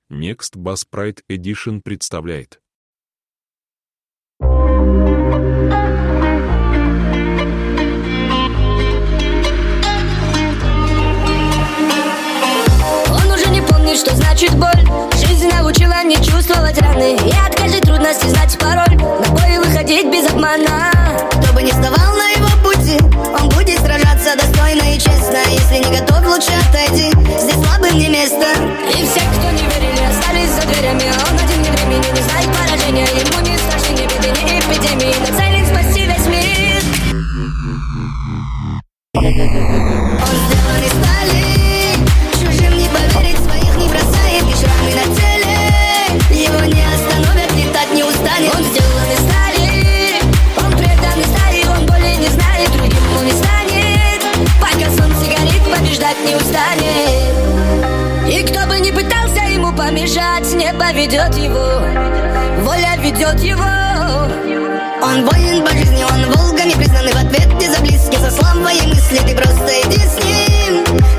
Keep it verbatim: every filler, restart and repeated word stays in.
Next Bass Pride Edition представляет. Он уже не помнит, что значит боль. Жизнь научила не чувствовать раны, и от каждой трудности знать пароль. На бой выходить без обмана. Кто бы ни вставал на его пути, он будет сражаться достойно и честно. Если не готов, лучше отойди, здесь слабым не место. И все, кто не верили, остались за дверями. Он один не времени, не знает поражения. Ему не страшны ни беды, ни эпидемии. Нацелен спасти весь мир. Он сделан из стали, чужим не поверить, своих не бросает, и шрамы на теле его не остановят, летать не устанет. Он сделан из стали, он предан из стаи, он боли не знает, другим он не станет. Пока солнце горит, побеждать не устанет. И кто бы ни пытался ему помешать, небо ведет его, воля ведет его. Он воин по жизни, он волгами признанный в ответе за близких. За слабые мысли ты просто иди с ним.